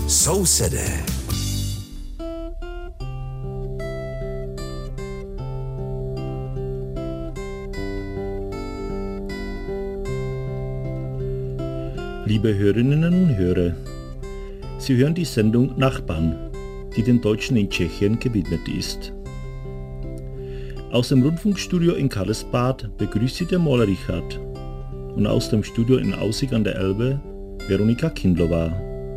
Sousedé. Liebe Hörerinnen und Hörer, Sie hören die Sendung Nachbarn, die den Deutschen in Tschechien gewidmet ist. Aus dem Rundfunkstudio in Karlsbad begrüßt Sie der Maler Richard und aus dem Studio in Aussig an der Elbe Veronika Kindlová.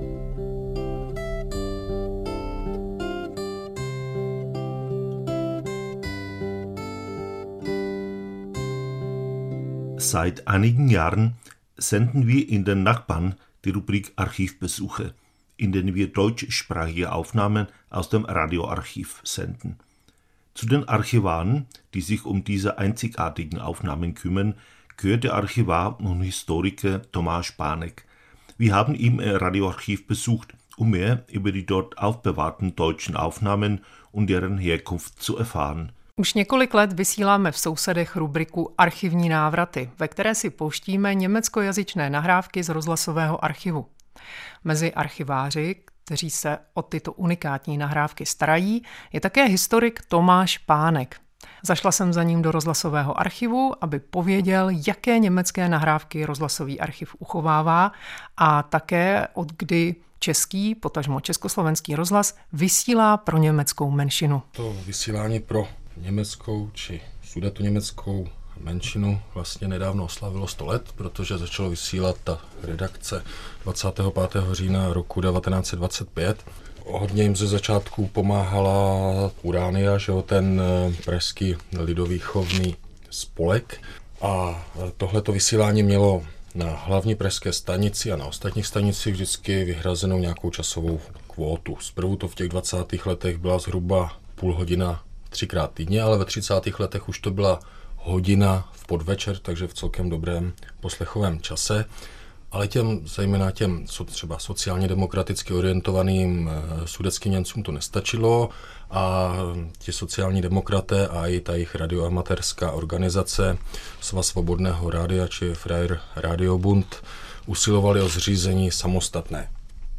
Seit einigen Jahren senden wir in den Nachbarn die Rubrik Archivbesuche, in denen wir deutschsprachige Aufnahmen aus dem Radioarchiv senden. Zu den Archivaren, die sich um diese einzigartigen Aufnahmen kümmern, gehört der Archivar und Historiker Tomáš Spánek. Wir haben ihn im Radioarchiv besucht, um mehr über die dort aufbewahrten deutschen Aufnahmen und deren Herkunft zu erfahren. Už několik let vysíláme v Sousedech rubriku Archivní návraty, ve které si pouštíme německojazyčné nahrávky z rozhlasového archivu. Mezi archiváři, kteří se o tyto unikátní nahrávky starají, je také historik Tomáš Spánek. Zašla jsem za ním do rozhlasového archivu, aby pověděl, jaké německé nahrávky rozhlasový archiv uchovává a také od kdy český, potažmo československý rozhlas vysílá pro německou menšinu. To vysílání pro německou či sudetoněmeckou menšinu vlastně nedávno oslavilo 100 let, protože začalo vysílat ta redakce 25. října roku 1925. Hodně jim ze začátku pomáhala Uránia, že jo, ten pražský lidovýchovný spolek. A tohleto vysílání mělo na hlavní pražské stanici a na ostatních stanicích vždycky vyhrazenou nějakou časovou kvótu. Zprvu to v těch 20. letech byla zhruba půl hodina 3krát týdně, ale ve 30. letech už to byla hodina v podvečer, takže v celkem dobrém poslechovém čase. Ale zejména těm třeba sociálně demokraticky orientovaným sudetským Němcům to nestačilo a ti sociální demokraté a i ta jejich radioamatérská organizace Svaz svobodného rádia či Freier Radiobund usilovali o zřízení samostatné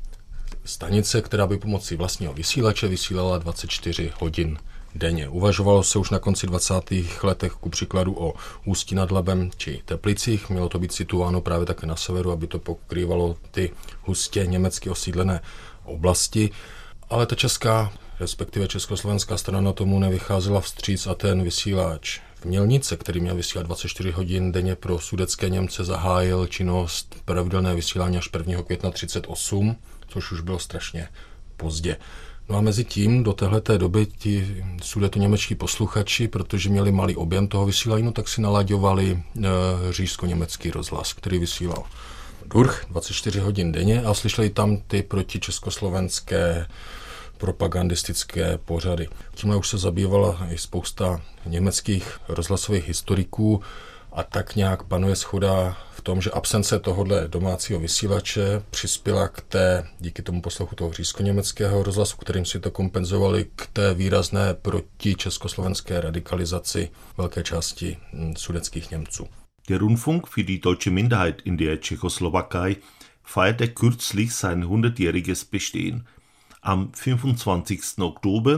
stanice, která by pomocí vlastního vysílače vysílala 24 hodin denně. Uvažovalo se už na konci 20. letech ku příkladu o Ústí nad Labem či Teplicích. Mělo to být situováno právě také na severu, aby to pokrývalo ty hustě německy osídlené oblasti. Ale ta česká, respektive československá strana tomu nevycházela vstříc a ten vysílač v Mělnice, který měl vysílat 24 hodin denně pro sudetské Němce, zahájil činnost pravidelné vysílání až 1. května 1938, což už bylo strašně pozdě. No a mezi tím do téhleté doby ti sudetoněmečtí posluchači, protože měli malý objem toho vysílání, tak si nalaďovali říšsko-německý rozhlas, který vysílal Durch 24 hodin denně a slyšeli tam ty protičeskoslovenské propagandistické pořady. Tímhle už se zabývala i spousta německých rozhlasových historiků a tak nějak panuje shoda v tom, že absence tohohle domácího vysílače přispěla díky tomu poslechu toho říšsko-německého rozhlasu, kterým si to kompenzovali, k té výrazné protičeskoslovenské radikalizaci velké části sudetských Němců. Der Rundfunk für die deutsche Minderheit in der Tschechoslowakei feierte kürzlich sein 100-jähriges Bestehen. Am 25. Oktober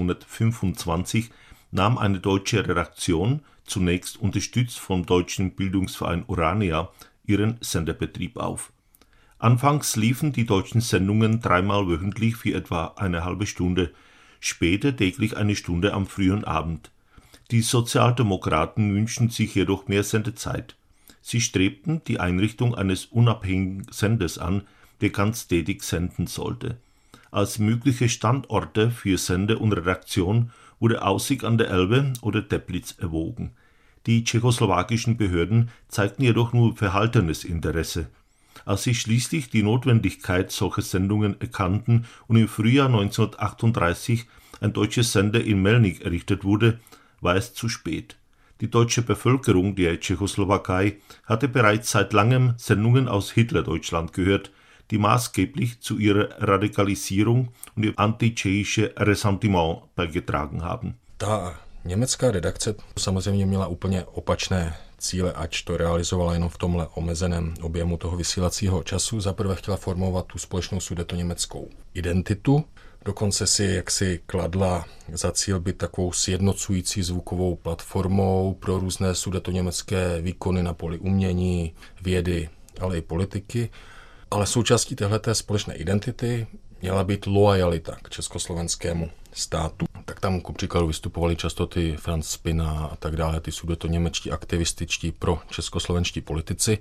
1925 nahm eine deutsche Redaktion, zunächst unterstützt vom deutschen Bildungsverein Urania, ihren Senderbetrieb auf. Anfangs liefen die deutschen Sendungen 3-mal wöchentlich für etwa eine halbe Stunde, später täglich eine Stunde am frühen Abend. Die Sozialdemokraten wünschten sich jedoch mehr Sendezeit. Sie strebten die Einrichtung eines unabhängigen Senders an, der ganztägig senden sollte. Als mögliche Standorte für Sender und Redaktion wurde Aussig an der Elbe oder Teplice erwogen. Die tschechoslowakischen Behörden zeigten jedoch nur verhaltenes Interesse. Als sie schließlich die Notwendigkeit solcher Sendungen erkannten und im Frühjahr 1938 ein deutscher Sender in Melnik errichtet wurde, war es zu spät. Die deutsche Bevölkerung der Tschechoslowakei hatte bereits seit langem Sendungen aus Hitlerdeutschland gehört, die maßgeblich zu ihrer Radikalisierung und ihr antitschechische Ressentiment beigetragen haben. Ta německá redakce samozřejmě měla úplně opačné cíle, ač to realizovala jenom v tomhle omezeném objemu toho vysílacího času. Zaprvé chtěla formovat tu společnou sudetoněmeckou identitu, dokonce si jaksi kladla za cíl být takovou sjednocující zvukovou platformou pro různé sudetoněmecké výkony na poli umění, vědy, ale i politiky. Ale součástí téhleté společné identity měla být loajalita k československému státu. Tak tam ku příkladu vystupovali často ty Franz Spina a tak dále, ty sudetoněmečtí aktivističtí pro českoslovenští politici.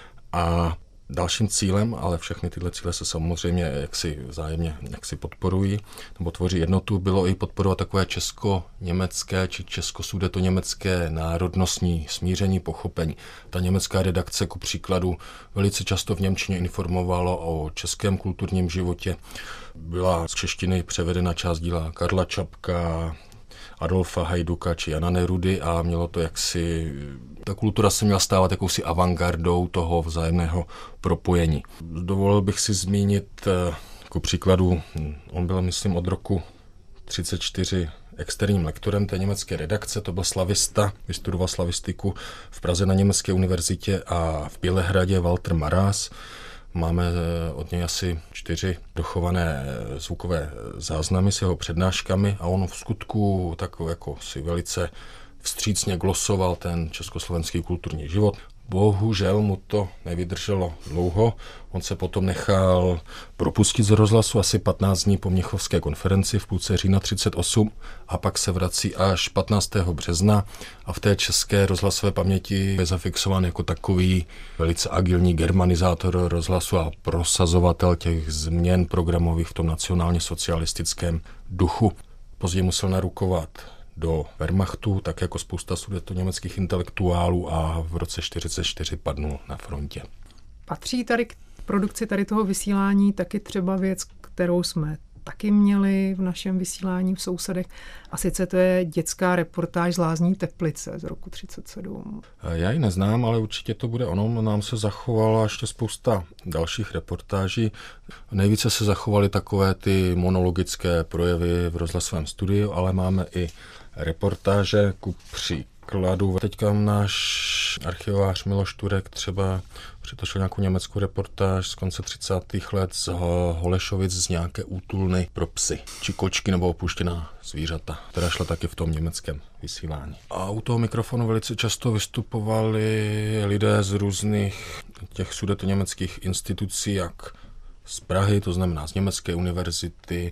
A dalším cílem, ale všechny tyhle cíle se samozřejmě jaksi vzájemně podporují nebo tvoří jednotu, bylo i podporovat takové česko-německé či česko-sudetoněmecké národnostní smíření, pochopení. Ta německá redakce ku příkladu velice často v němčině informovala o českém kulturním životě. Byla z češtiny převedena část díla Karla Čapka, Adolfa Hajduka či Jana Nerudy a mělo to jaksi, ta kultura se měla stávat jakousi avantgardou toho vzájemného propojení. Dovolil bych si zmínit jako příkladu, on byl myslím od roku 1934 externím lektorem té německé redakce, to byl slavista, vystudoval slavistiku v Praze na Německé univerzitě a v Bělehradě Walter Maras. Máme od něj asi 4 dochované zvukové záznamy s jeho přednáškami a on v skutku tak jako si velice vstřícně glosoval ten československý kulturní život. Bohužel mu to nevydrželo dlouho. On se potom nechal propustit z rozhlasu asi 15 dní po Mnichovské konferenci v půlce října 1938 a pak se vrací až 15. března a v té české rozhlasové paměti je zafixován jako takový velice agilní germanizátor rozhlasu a prosazovatel těch změn programových v tom nacionálně socialistickém duchu. Později musel narukovat do Wehrmachtu, tak jako spousta sudetoněmeckých intelektuálů a v roce 1944 padnul na frontě. Patří tady k produkci tady toho vysílání taky třeba věc, kterou jsme taky měli v našem vysílání v Sousedech, a sice to je dětská reportáž z Lázní Teplice z roku 1937. Já ji neznám, ale určitě to bude ono. Nám se zachovala ještě spousta dalších reportáží. Nejvíce se zachovaly takové ty monologické projevy v rozhlasovém studiu, ale máme i reportáže ku příkladu. Teďka náš archivář Miloš Turek třeba přitočil nějakou německou reportáž z konce 30. let z Holešovic z nějaké útulny pro psy, či kočky nebo opuštěná zvířata, která šla taky v tom německém vysílání. A u toho mikrofonu velice často vystupovali lidé z různých těch sudetoněmeckých institucí, jak z Prahy, to znamená z německé univerzity,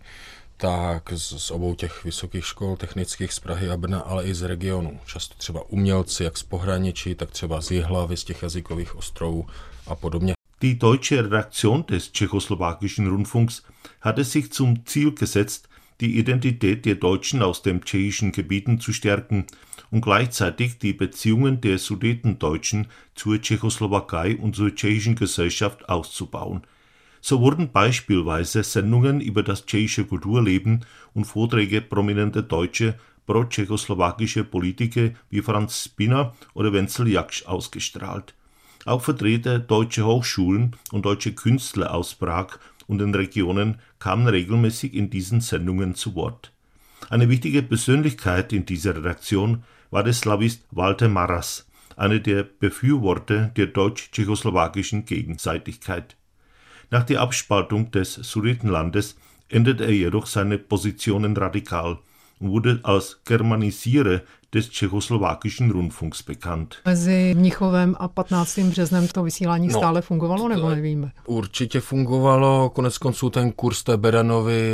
tak z obou těch vysokých škol technických z Prahy a Brna, ale i z regionu. Často třeba umělci, jak z pohraničí, tak třeba z Jihlavy, z těch jazykových ostrovů a podobně. Die deutsche Redaktion des tschechoslowakischen Rundfunks hatte sich zum Ziel gesetzt, die Identität der Deutschen aus den tschechischen Gebieten zu stärken und gleichzeitig die Beziehungen der Sudetendeutschen zur Tschechoslowakei und zur tschechischen Gesellschaft auszubauen. So wurden beispielsweise Sendungen über das tschechische Kulturleben und Vorträge prominenter Deutsche pro-tschechoslowakische Politiker wie Franz Spina oder Wenzel Jaksch ausgestrahlt. Auch Vertreter deutscher Hochschulen und deutsche Künstler aus Prag und den Regionen kamen regelmäßig in diesen Sendungen zu Wort. Eine wichtige Persönlichkeit in dieser Redaktion war der Slavist Walter Maras, einer der Befürworter der deutsch-tschechoslowakischen Gegenseitigkeit. Nach der Abspaltung des Sudetenlandes änderte er jedoch seine Positionen radikal und wurde als Germanisierer des tschechoslowakischen Rundfunks bekannt. Mezi Mnichovem a 15. březnem to vysílání stále fungovalo, nebo nevíme? Určitě fungovalo, konec konců ten kurz té Beranovy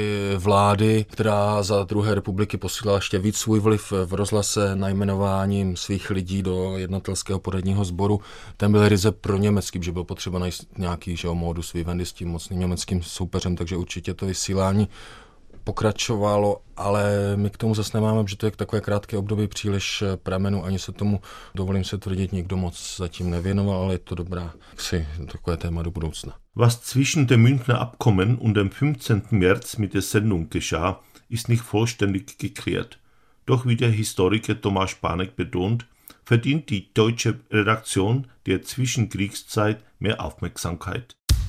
vlády, která za druhé republiky posílala ještě víc svůj vliv v rozhlase najmenováním svých lidí do jednatelského poradního sboru, ten byl ryze pro německý, že byl potřeba najít nějaký modus vivendi s tím mocným německým soupeřem, takže určitě to vysílání pokračovalo, ale my k tomu zase nemáme, že to je takové krátké období příliš pramenu, ani se tomu, dovolím se tvrdit, nikdo moc zatím nevěnoval, ale je to dobrá takové téma do budoucna. Was zwischen dem Münchner Abkommen und dem 15. März mit der Sendung geschah, ist nicht vollständig geklärt. Doch wie der Historiker Tomáš Pánek betont, verdient die deutsche Redaktion der Zwischenkriegszeit mehr Aufmerksamkeit.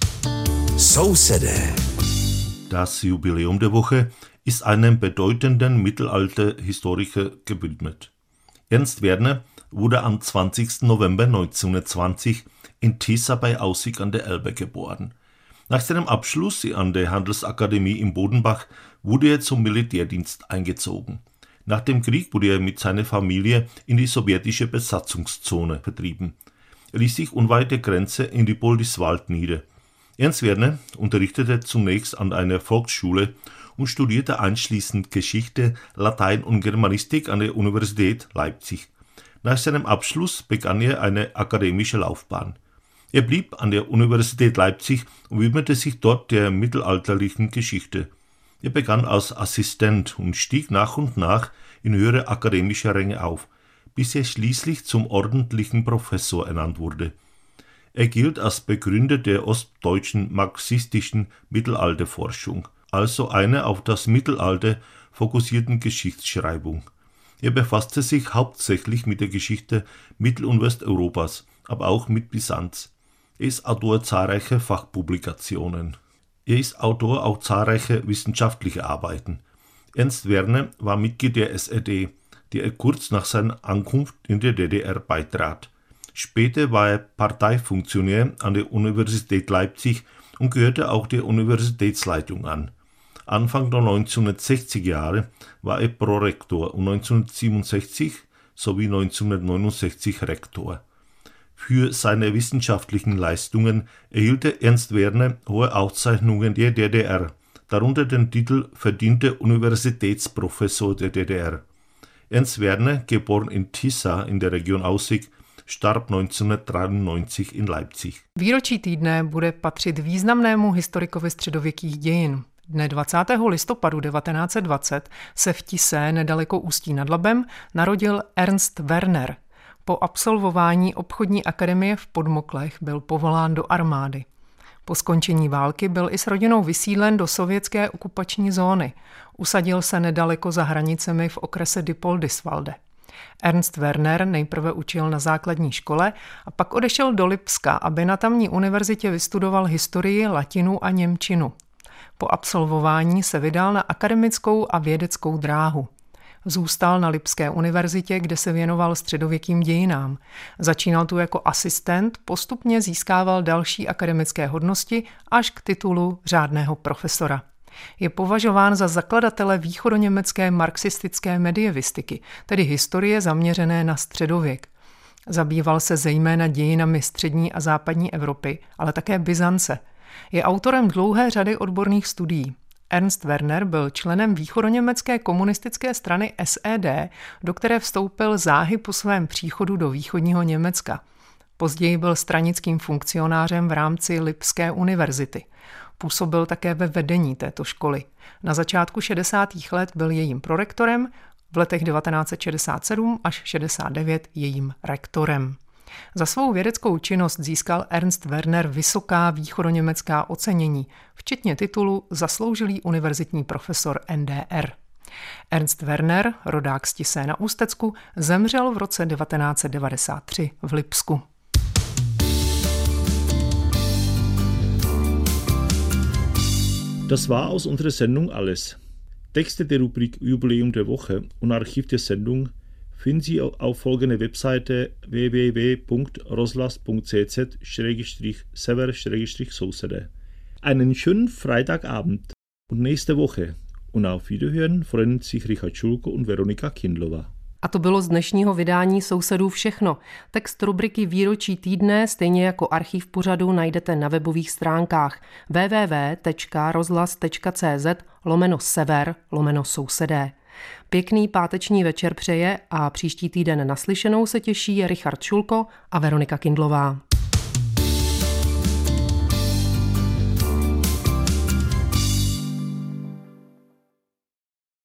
Sousedé. Das Jubiläum der Woche ist einem bedeutenden Mittelalterhistoriker gewidmet. Ernst Werner wurde am 20. November 1920 in Tissa bei Aussig an der Elbe geboren. Nach seinem Abschluss an der Handelsakademie in Bodenbach wurde er zum Militärdienst eingezogen. Nach dem Krieg wurde er mit seiner Familie in die sowjetische Besatzungszone vertrieben. Er ließ sich unweit der Grenze in Diepoldiswald nieder. Ernst Werner unterrichtete zunächst an einer Volksschule und studierte anschließend Geschichte, Latein und Germanistik an der Universität Leipzig. Nach seinem Abschluss begann er eine akademische Laufbahn. Er blieb an der Universität Leipzig und widmete sich dort der mittelalterlichen Geschichte. Er begann als Assistent und stieg nach und nach in höhere akademische Ränge auf, bis er schließlich zum ordentlichen Professor ernannt wurde. Er gilt als Begründer der ostdeutschen marxistischen Mittelalterforschung, also einer auf das Mittelalter fokussierten Geschichtsschreibung. Er befasste sich hauptsächlich mit der Geschichte Mittel- und Westeuropas, aber auch mit Byzanz. Er ist Autor zahlreicher Fachpublikationen. Er ist Autor auch zahlreicher wissenschaftlicher Arbeiten. Ernst Werner war Mitglied der SED, der er kurz nach seiner Ankunft in der DDR beitrat. Später war er Parteifunktionär an der Universität Leipzig und gehörte auch der Universitätsleitung an. Anfang der 1960er Jahre war er Prorektor und 1967 sowie 1969 Rektor. Für seine wissenschaftlichen Leistungen erhielt Ernst Werner hohe Auszeichnungen der DDR, darunter den Titel Verdienter Universitätsprofessor der DDR. Ernst Werner, geboren in Tissa in der Region Aussig, starb 1993 in Leipzig. Výročí týdne bude patřit významnému historikovi středověkých dějin. Dne 20. listopadu 1920 se v Tisse nedaleko Ústí nad Labem narodil Ernst Werner. Po absolvování obchodní akademie v Podmoklech byl povolán do armády. Po skončení války byl i s rodinou vysídlen do sovětské okupační zóny. Usadil se nedaleko za hranicemi v okrese Diepoldiswalde. Ernst Werner nejprve učil na základní škole a pak odešel do Lipska, aby na tamní univerzitě vystudoval historii, latinu a němčinu. Po absolvování se vydal na akademickou a vědeckou dráhu. Zůstal na Lipské univerzitě, kde se věnoval středověkým dějinám. Začínal tu jako asistent, postupně získával další akademické hodnosti až k titulu řádného profesora. Je považován za zakladatele východoněmecké marxistické medievistiky, tedy historie zaměřené na středověk. Zabýval se zejména dějinami střední a západní Evropy, ale také Byzance. Je autorem dlouhé řady odborných studií. Ernst Werner byl členem východoněmecké komunistické strany SED, do které vstoupil záhy po svém příchodu do východního Německa. Později byl stranickým funkcionářem v rámci Lipské univerzity. Působil také ve vedení této školy. Na začátku 60. let byl jejím prorektorem, v letech 1967 až 69 jejím rektorem. Za svou vědeckou činnost získal Ernst Werner vysoká východoněmecká ocenění, včetně titulu Zasloužilý univerzitní profesor NDR. Ernst Werner, rodák z Tisse na Ústecku, zemřel v roce 1993 v Lipsku. Das war aus unserer Sendung alles. Texte der Rubrik Jubiläum der Woche und Archiv der Sendung finden Sie auf folgender Webseite www.roslas.cz/sever/sousede. Einen schönen Freitagabend und nächste Woche. Und auf Wiederhören freuen sich Richard Schulko und Veronika Kindlová. A to bylo z dnešního vydání Sousedů všechno. Text rubriky Výročí týdne, stejně jako archiv pořadu, najdete na webových stránkách www.rozhlas.cz/sever/sousedé. Pěkný páteční večer přeje a příští týden naslyšenou se těší Richard Šulko a Veronika Kindlová.